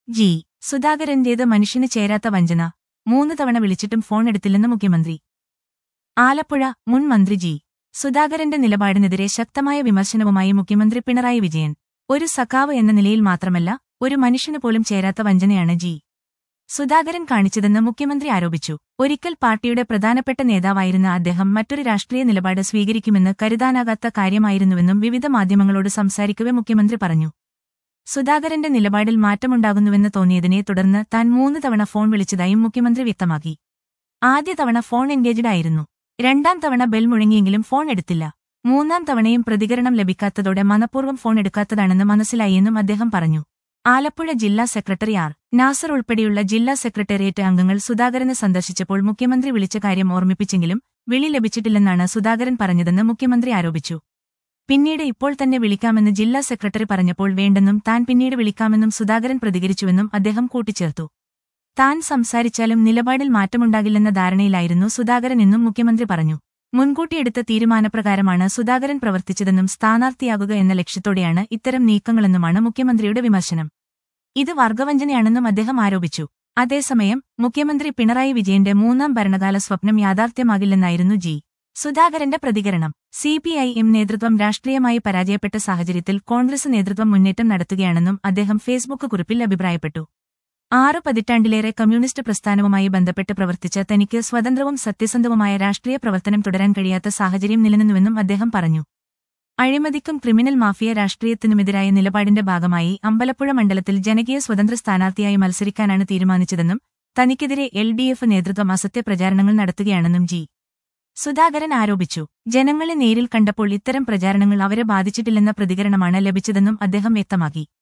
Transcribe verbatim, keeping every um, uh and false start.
G സുധാകരന്റേത് മനുഷ്യന് ചേരാത്ത വഞ്ചന മൂന്ന് തവണ വിളിച്ചിട്ടും ഫോൺ എടുത്തില്ലെന്ന് മുഖ്യമന്ത്രി. ആലപ്പുഴ മുൻ മന്ത്രി ജി സുധാകരന്റെ നിലപാടിനെതിരെ ശക്തമായ വിമർശനവുമായി മുഖ്യമന്ത്രി പിണറായി വിജയൻ. ഒരു സഖാവ് എന്ന നിലയിൽ മാത്രമല്ല, ഒരു മനുഷ്യന് പോലും ചേരാത്ത വഞ്ചനയാണ് ജി സുധാകരൻ കാണിച്ചതെന്ന് മുഖ്യമന്ത്രി ആരോപിച്ചു. ഒരിക്കൽ പാർട്ടിയുടെ പ്രധാനപ്പെട്ട നേതാവായിരുന്ന അദ്ദേഹം മറ്റൊരു രാഷ്ട്രീയ നിലപാട് സ്വീകരിക്കുമെന്ന് കരുതാനാകാത്ത കാര്യമായിരുന്നുവെന്നും വിവിധ മാധ്യമങ്ങളോട് സംസാരിക്കവെ മുഖ്യമന്ത്രി പറഞ്ഞു. സുധാകരന്റെ നിലപാടിൽ മാറ്റമുണ്ടാകുന്നുവെന്ന് തോന്നിയതിനെ തുടർന്ന് താൻ മൂന്ന് തവണ ഫോൺ വിളിച്ചതായും മുഖ്യമന്ത്രി വ്യക്തമാക്കി. ആദ്യ തവണ ഫോൺ എൻഗേജ്ഡ് ആയിരുന്നു. രണ്ടാം തവണ ബെൽ മുഴങ്ങിയെങ്കിലും ഫോൺ എടുത്തില്ല. മൂന്നാം തവണയും പ്രതികരണം ലഭിക്കാത്തതോടെ മനഃപൂർവ്വം ഫോൺ എടുക്കാത്തതാണെന്ന് മനസ്സിലായെന്നും അദ്ദേഹം പറഞ്ഞു. ആലപ്പുഴ ജില്ലാ സെക്രട്ടറി ആർ നാസർ ഉൾപ്പെടെയുള്ള ജില്ലാ സെക്രട്ടേറിയറ്റ് അംഗങ്ങൾ സുധാകരനെ സന്ദർശിച്ചപ്പോൾ മുഖ്യമന്ത്രി വിളിച്ച കാര്യം ഓർമ്മിപ്പിച്ചെങ്കിലും വിളി ലഭിച്ചിട്ടില്ലെന്നാണ് സുധാകരൻ പറഞ്ഞതെന്ന് മുഖ്യമന്ത്രി ആരോപിച്ചു. പിന്നീട് ഇപ്പോൾ തന്നെ വിളിക്കാമെന്ന് ജില്ലാ സെക്രട്ടറി പറഞ്ഞപ്പോൾ വേണ്ടെന്നും താൻ പിന്നീട് വിളിക്കാമെന്നും സുധാകരൻ പ്രതികരിച്ചുവെന്നും അദ്ദേഹം കൂട്ടിച്ചേർത്തു. താൻ സംസാരിച്ചാലും നിലപാടിൽ മാറ്റമുണ്ടാകില്ലെന്ന ധാരണയിലായിരുന്നു സുധാകരൻ എന്നും മുഖ്യമന്ത്രി പറഞ്ഞു. മുൻകൂട്ടിയെടുത്ത തീരുമാനപ്രകാരമാണ് സുധാകരൻ പ്രവർത്തിച്ചതെന്നും സ്ഥാനാർത്ഥിയാകുക എന്ന ലക്ഷ്യത്തോടെയാണ് ഇത്തരം നീക്കങ്ങളെന്നുമാണ് മുഖ്യമന്ത്രിയുടെ വിമർശനം. ഇത് വർഗവഞ്ചനയാണെന്നും അദ്ദേഹം ആരോപിച്ചു. അതേസമയം മുഖ്യമന്ത്രി പിണറായി വിജയന്റെ മൂന്നാം ഭരണകാല സ്വപ്നം യാഥാർത്ഥ്യമാകില്ലെന്നായിരുന്നു ജി സുധാകരന്റെ പ്രതികരണം. സി പി ഐ എം നേതൃത്വം രാഷ്ട്രീയമായി പരാജയപ്പെട്ട സാഹചര്യത്തിൽ കോൺഗ്രസ് നേതൃത്വം മുന്നേറ്റം നടത്തുകയാണെന്നും അദ്ദേഹം ഫേസ്ബുക്ക് കുറിപ്പിൽ അഭിപ്രായപ്പെട്ടു. ആറ് പതിറ്റാണ്ടിലേറെ കമ്മ്യൂണിസ്റ്റ് പ്രസ്ഥാനവുമായി ബന്ധപ്പെട്ട് പ്രവർത്തിച്ച തനിക്ക് സ്വതന്ത്രവും സത്യസന്ധവുമായ രാഷ്ട്രീയ പ്രവർത്തനം തുടരാൻ കഴിയാത്ത സാഹചര്യം നിലനിന്നുവെന്നും അദ്ദേഹം പറഞ്ഞു. അഴിമതിക്കും ക്രിമിനൽ മാഫിയ രാഷ്ട്രീയത്തിനുമെതിരായ നിലപാടിന്റെ ഭാഗമായി അമ്പലപ്പുഴ മണ്ഡലത്തിൽ ജനകീയ സ്വതന്ത്ര സ്ഥാനാർത്ഥിയായി മത്സരിക്കാനാണ് തീരുമാനിച്ചതെന്നും തനിക്കെതിരെ എൽ ഡി എഫ് നേതൃത്വം അസത്യ പ്രചാരണങ്ങൾ നടത്തുകയാണെന്നും ജി സുധാകരൻ ആരോപിച്ചു. ജനങ്ങളെ നേരിൽ കണ്ടപ്പോൾ ഇത്തരം പ്രചാരണങ്ങൾ അവരെ ബാധിച്ചിട്ടില്ലെന്ന പ്രതികരണമാണ് ലഭിച്ചതെന്നും അദ്ദേഹം വ്യക്തമാക്കി.